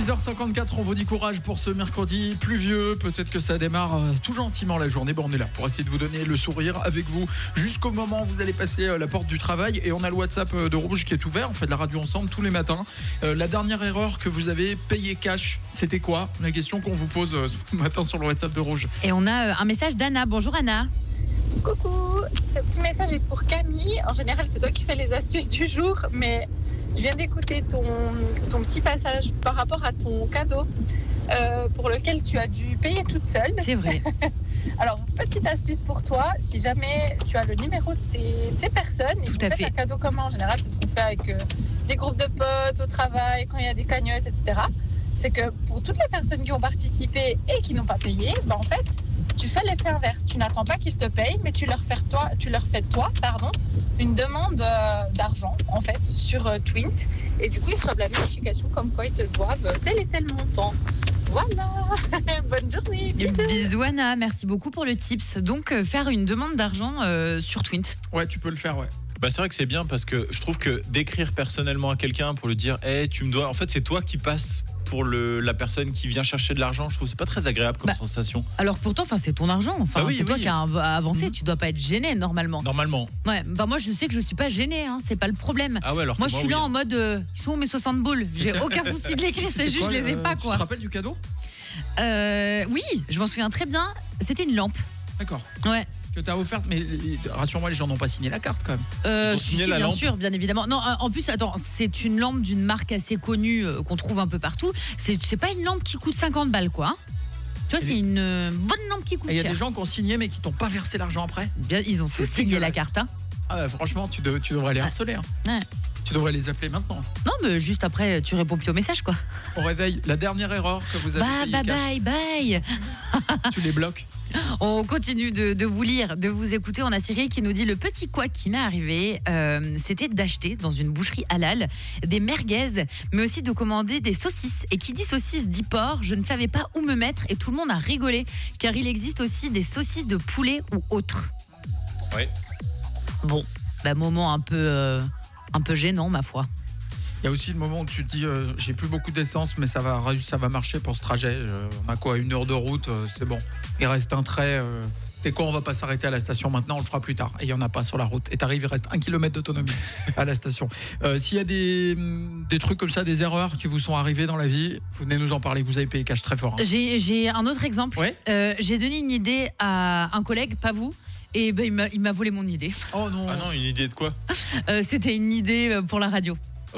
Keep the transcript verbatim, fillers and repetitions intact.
six heures cinquante-quatre, on vous dit courage pour ce mercredi pluvieux. Peut-être que ça démarre tout gentiment la journée. Bon, on est là pour essayer de vous donner le sourire avec vous jusqu'au moment où vous allez passer la porte du travail. Et on a le WhatsApp de Rouge qui est ouvert. On fait de la radio ensemble tous les matins. Euh, la dernière erreur que vous avez payée cash, c'était quoi? La question qu'on vous pose ce matin sur le WhatsApp de Rouge. Et on a un message d'Anna. Bonjour Anna. Coucou, ce petit message est pour Camille. En général, c'est toi qui fais les astuces du jour, mais je viens d'écouter ton, ton petit passage par rapport à ton cadeau euh, pour lequel tu as dû payer toute seule. C'est vrai. Alors, petite astuce pour toi, si jamais tu as le numéro de ces, de ces personnes et Tout vous à faites fait. un cadeau commun, en général, c'est ce qu'on fait avec euh, des groupes de potes, au travail, quand il y a des cagnottes, et cetera. C'est que pour toutes les personnes qui ont participé et qui n'ont pas payé, bah en fait, tu fais l'effet inverse. Tu n'attends pas qu'ils te payent, mais tu leur fais toi, tu leur fais toi, pardon, une demande euh, d'argent en fait sur euh, Twint, et du coup ils reçoivent la notification comme quoi ils te doivent tel et tel montant. Voilà. Bonne journée. Bisous. Bisous Anna, merci beaucoup pour le tips. Donc euh, faire une demande d'argent euh, sur Twint. Ouais, tu peux le faire, ouais. Bah c'est vrai que c'est bien parce que je trouve que d'écrire personnellement à quelqu'un pour lui dire hey, tu me dois, en fait c'est toi qui passes pour le, la personne qui vient chercher de l'argent. Je trouve que c'est pas très agréable comme Bah, sensation. Alors que pourtant, enfin, c'est ton argent. Enfin, Ah oui, c'est toi oui. qui as avancé. Mhm. Tu dois pas être gêné normalement. Normalement. Ouais. Enfin, moi, je sais que je suis pas gênée. Hein, c'est pas le problème. Ah ouais, alors que Moi, je suis oui. là en mode, euh, ils sont où mes soixante boules? J'ai C'était- aucun souci de l'écrire. C'est C'était juste, quoi, je les ai euh, pas Tu quoi. te rappelles du cadeau? Euh, oui, je m'en souviens très bien. C'était une lampe. D'accord. Ouais. Que t'as offerte, mais rassure-moi, les gens n'ont pas signé la carte quand même. Euh, Ils ont si, signé si, la bien lampe sûr, bien évidemment. Non, euh, en plus, attends, c'est une lampe d'une marque assez connue euh, qu'on trouve un peu partout. C'est, c'est pas une lampe qui coûte cinquante balles, quoi. hein. Tu vois, Et c'est les- une euh, bonne lampe qui coûte Et il y a cher. des gens qui ont signé mais qui t'ont pas versé l'argent après. Bien, ils ont C'est tous signé la dégueulasse. carte. Hein. Ah, bah, franchement, tu, de- tu devrais les Ouais. harceler. hein. Ouais. Tu devrais les appeler maintenant. Non, mais juste après, tu réponds plus au message, quoi. Au réveil, la dernière erreur que vous avez Bah, payée bah, cash, bye, bye. tu les bloques. On continue de, de vous lire, de vous écouter. On a Cyril qui nous dit: le petit quoi qui m'est arrivé, euh, c'était d'acheter dans une boucherie halal des merguez, mais aussi de commander des saucisses. Et qui dit saucisses dit porc. Je ne savais pas où me mettre et tout le monde a rigolé, car il existe aussi des saucisses de poulet ou autres. Ouais. Bon, bah, moment un peu, euh, un peu gênant, ma foi. Il y a aussi le moment où tu te dis euh, j'ai plus beaucoup d'essence mais ça va, ça va marcher pour ce trajet. Euh, on a quoi, une heure de route, euh, c'est bon. Il reste un trait. Euh, c'est quoi, on va pas s'arrêter à la station maintenant, on le fera plus tard. Et il y en a pas sur la route. Et t'arrives, il reste un kilomètre d'autonomie à la station. Euh, s'il y a des, des trucs comme ça, des erreurs qui vous sont arrivées dans la vie, vous venez nous en parler. Vous avez payé cash très fort. hein. J'ai, j'ai un autre exemple. Ouais. Euh, j'ai donné une idée à un collègue, pas vous. Et ben, il, m'a, il m'a volé mon idée. Oh non. Ah non, une idée de quoi? Euh, c'était une idée pour la radio.